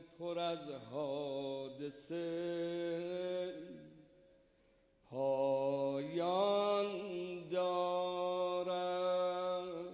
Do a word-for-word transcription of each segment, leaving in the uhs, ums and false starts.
پر از حادثه پایان دارد.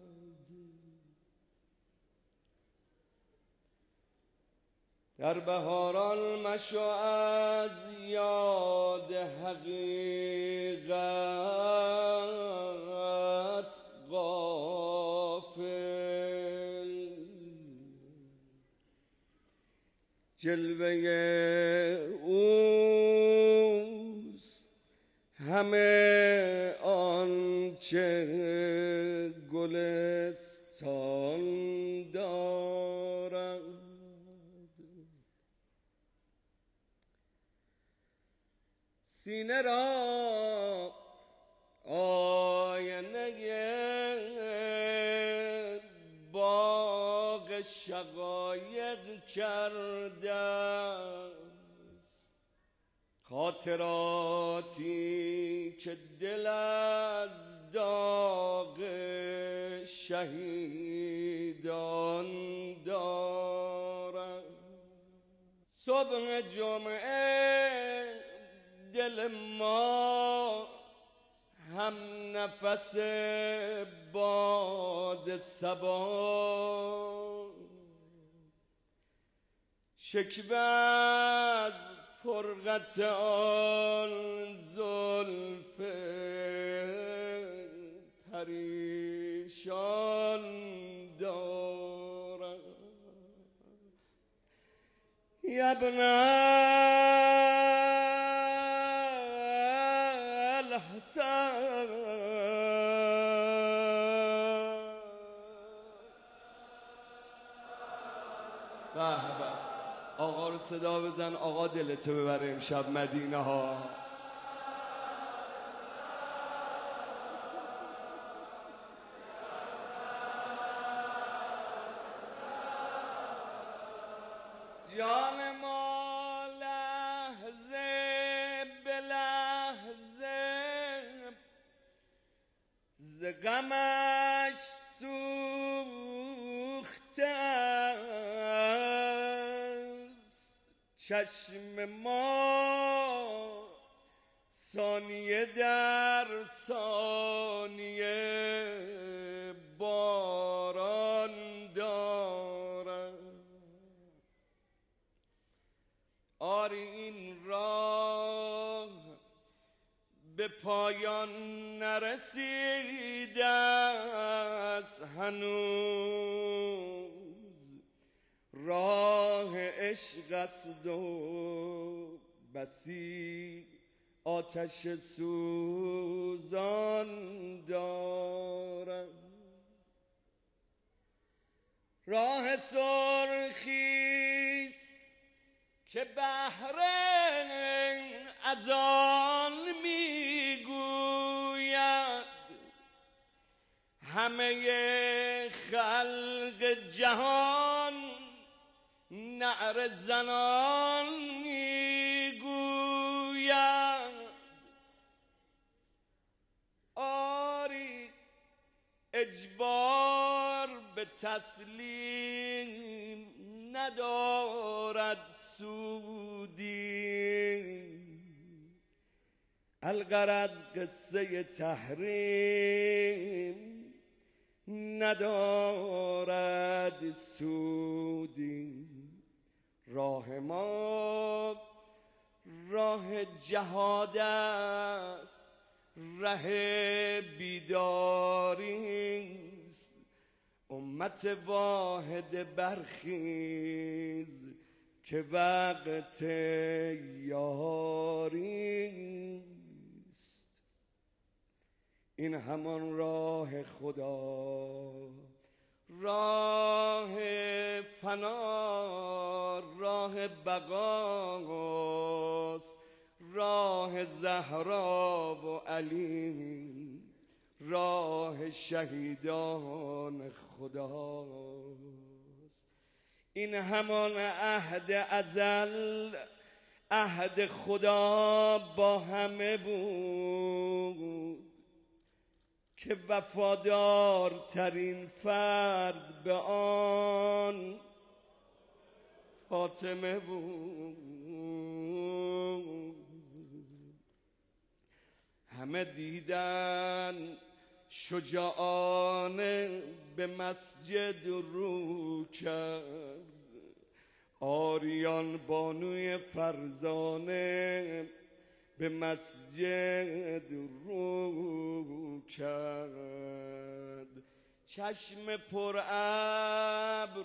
در بهاران مشو از یاد حقیقت غافل، جلوه اوست همه آنچه گلستان دارد. سینه را آینه باغ شقایق کرده است، خاطراتی که دل از داغ شهیدان دارد. صبح جمعه دل ما هم نفس باد صبا، شکوه از فرقت آن زلف پریشان دارد. یبنه الحسن به به، آقا رو صدا بزن، آقا دلتو ببره امشب مدینه ها. جان ما لحظه به لحظه ز غمش سوخته است، چشم ما ثانیه در ثانیه باران دارد. آری این راه به پایان نرسیده است هنوز، راه عشق است و بسی آتش سوزان دارد. راه سرخیست که بحر از آن میگوید، همه خلق جهان نعره زنان میگوید. آری اجبار به تسلیم ندارد سودی، الغرض قصه تحریم ندارد سودی. راه ما راه جهاد است، ره بیداری است. امت واحد برخیز که وقت یاری است. این همان راه خدا، راه فنا، راه بقاست، راه زهرا و علی، راه شهیدان خداست. این همان عهد ازل، عهد خدا با همه بود که وفادارترین فرد به آن فاطمه بود. همه دیدن شجاعانه به مسجد رو کرد، آریان بانوی فرزانه به مسجد رو کرد. چشم پر ابر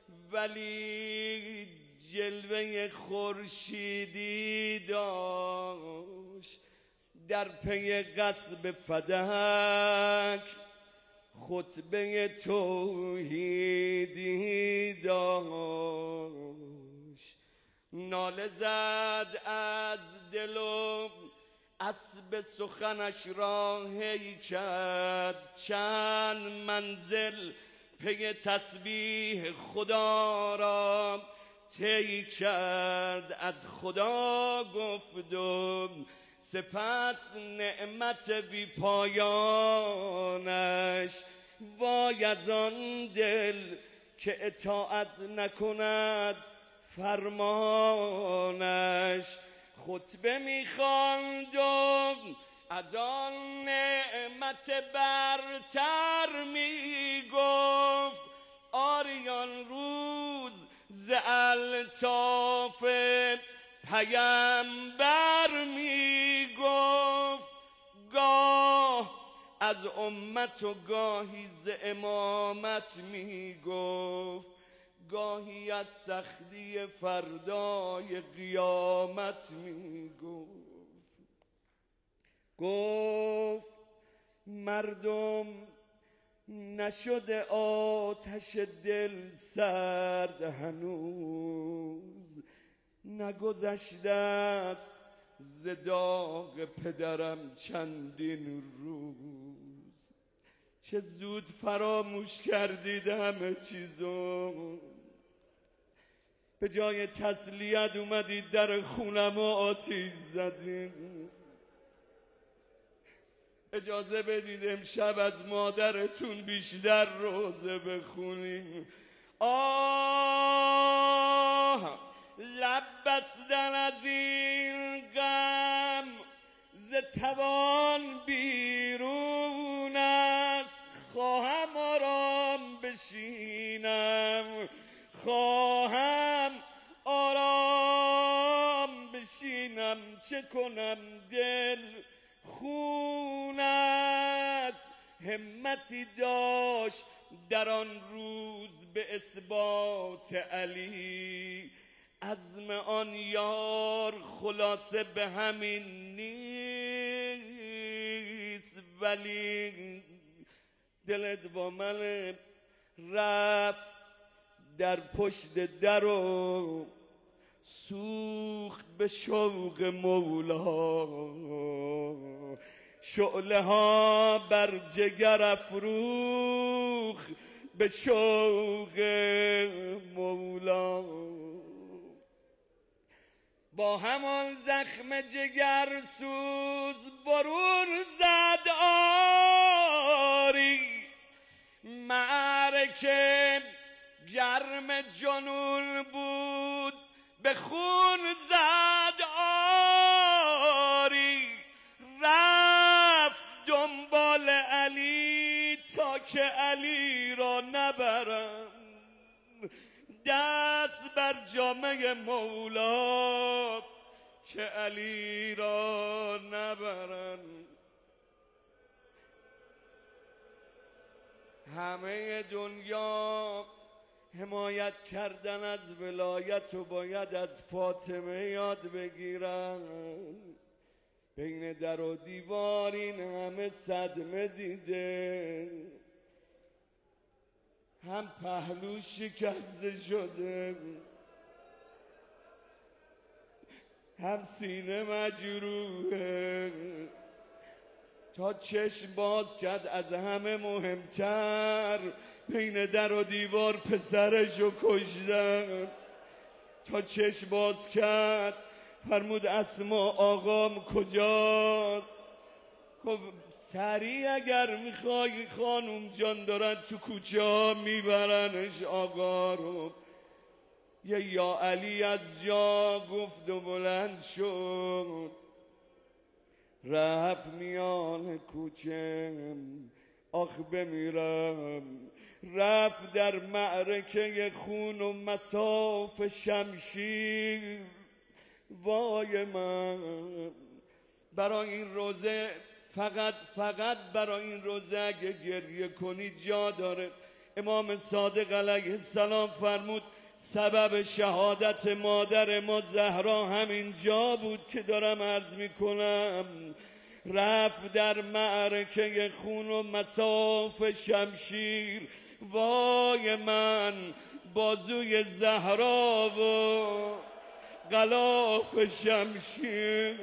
ولی جلوه خورشیدی داشت، در پی غصب فدک خطبه توحیدی داشت. ناله زد از دل و اسب سخنش را هی کرد، چند منزل پی تسبیح خدا را طی کرد. از خدا گفتم سپس نعمت بی پایانش، وای از آن دل که اطاعت نکند فرمانش. خطبه می‌خواندم از آن نعمت برتر میگفت، آریان روز ز الطاف پیامبر میگفت. گاه از امت و گاهی ز امامت میگفت، گاهی از سختی فردای قیامت میگفت. گفت مردم نشده آتش دل سرد هنوز، نگذشته است ز داغ پدرم چندین روز. چه زود فراموش کردید همه چیزو، به جای تسلیت اومدید در خونم و آتیش زدید. اجازه بدید امشب از مادرتون بیشتر روزه بخونیم. آه لب بستن از این غم ز توان بیرون است، خواهم آرام بشینم، خواهم آرام بشینم، چه کنم دل خون است. همتی داشت در آن روز به اثبات علی، عزم آن یار خلاصه به همین نیست. ولی دلت با من رفت در پشت در و سوخت به شوق مولا، شعله ها بر جگر افروخت به شوق مولا. با همان زخم جگر سوز برون زد آری، معرکه گرم جنون بود به خون زد آری. رفت دنبال علی تا که علی را نبرم، دست بر جامه مولا که علی را نبرن. همه دنیا حمایت کردن از ولایت و باید از فاطمه یاد بگیرن. بین در و دیوار این همه صدمه دیده، هم پهلو شکسته شده، هم سینه مجروحه. تا چشم باز کرد از همه مهمتر، بین در و دیوار پسرشو کشتن. تا چشم باز کرد فرمود اسما آقام کجاست؟ گفت سریع اگر میخوای خانوم جان دارن تو کوچه ها میبرنش آقا رو. یه یا علی از جا گفت و بلند شد، رفت میان کوچه آخ بمیرم، رفت در معرکه خون و مصاف شمشیر. وای من برای این روزه، فقط فقط برای این روزه اگه گریه کنی جا داره. امام صادق علیه السلام فرمود سبب شهادت مادر ما زهرا همین جا بود که دارم عرض میکنم. رفت در معرکه خون و مصاف شمشیر. وای من بازوی زهرا و غلاف شمشیر.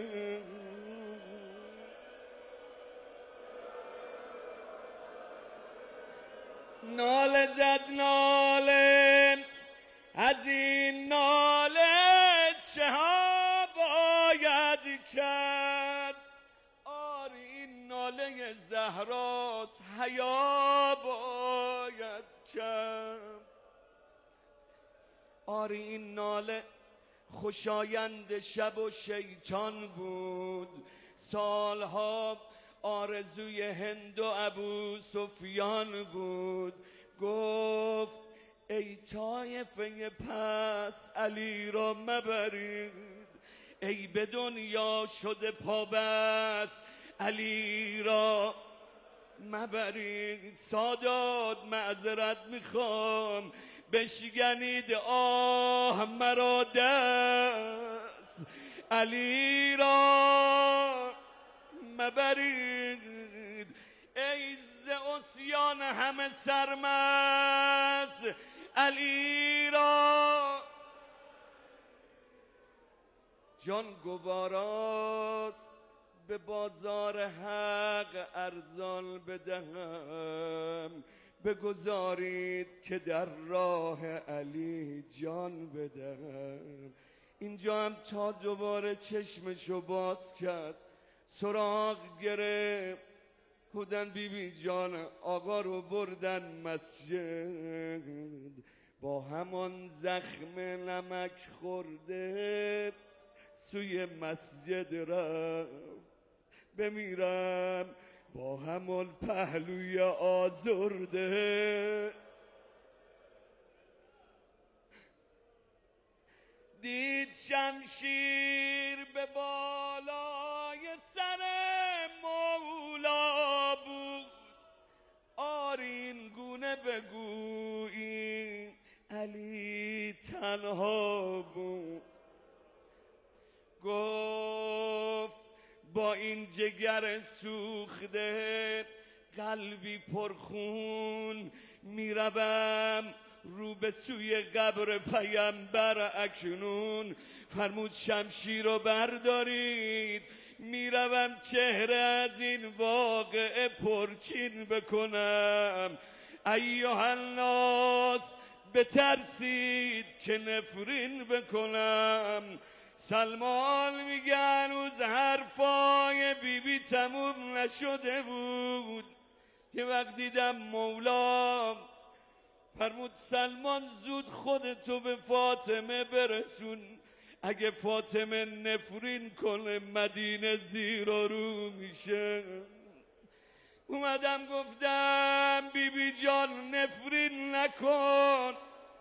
ناله زد ناله، از این ناله چه ها باید کرد؟ آری این ناله زهراست، حیا باید کرد. آری این ناله خوشایند شب و شیطان بود. سالها آرزوی هند و ابو سفیان بود. گفت ای طایفه پس علی را مبرید، ای به دنیا شده پابست علی را مبرید. سادات معذرت میخوام، بشکنید آه مرا دست علی را مبرید. ای ز عصیان همه سرمست علی را. جان گواراست به بازار حق ارزان بدهم، بگذارید که در راه علی جان بدهم. اینجا هم تا دوباره چشمشو باز کرد، سراغ گرفت. بودن بی بی جان آقا رو بردن مسجد، با همان زخم نمک خورده سوی مسجد رفت. بمیرم با همون پهلوی آزرده. دید شمشیر به بالای سر مولا بود. آرین گونه بگویی علی تنها بود. گفت با این جگر سوخته قلبی پرخون میروم رو به سوی قبر پیامبر اکنون. فرمود شمشیر رو بردارید، میروم چهره از این واقعه پرچین بکنم. ایها الناس بترسید که نفرین بکنم. سلمان میگه هنوز حرفای بی بی تموم نشده بود. یه وقت دیدم مولا فرمود سلمان زود خودتو به فاطمه برسون، اگه فاطمه نفرین کنه مدینه زیر و رو میشه. اومدم گفتم بی بی جان نفرین نکن،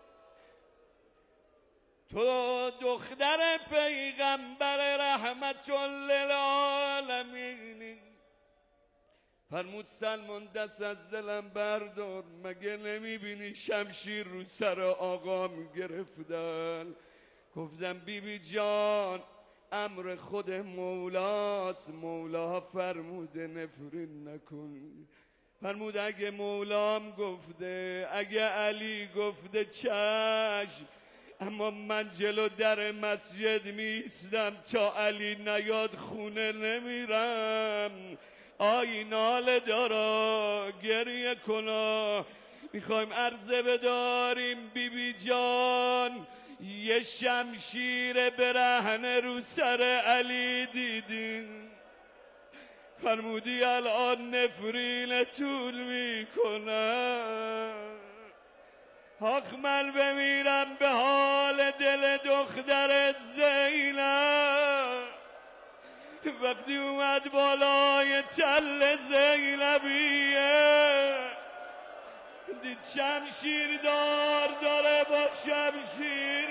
تو دختر پیغمبر رحمت للعالمین. فرمود سلمان دست از دلم بردار، مگه نمیبینی شمشیر رو سر آقام گرفتن؟ گفتم بی بی جان امر خود مولاست، مولا فرموده نفرین نکن. فرمود اگه مولام گفته، اگه علی گفته چشم، اما من جلو در مسجد میستم تا علی نیاد خونه نمیرم. آی ناله دارا گریه کنا، میخوایم عرضه بداریم بی بی جان یه شمشیر برهنه رو سر علی دیدیم. فرمودی الان نفرین طول میکنم. آخ من بمیرم به حال دل دختر زینب وقتی اومد بالای چل زینبیه دید شمشیر دار داره با شمشیر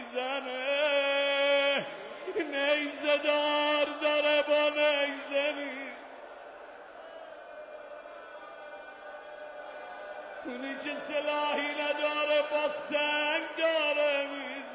میزنه نیزه دار داره با نیزه می اونی که سلاحی نداره با سنگ داره میزنه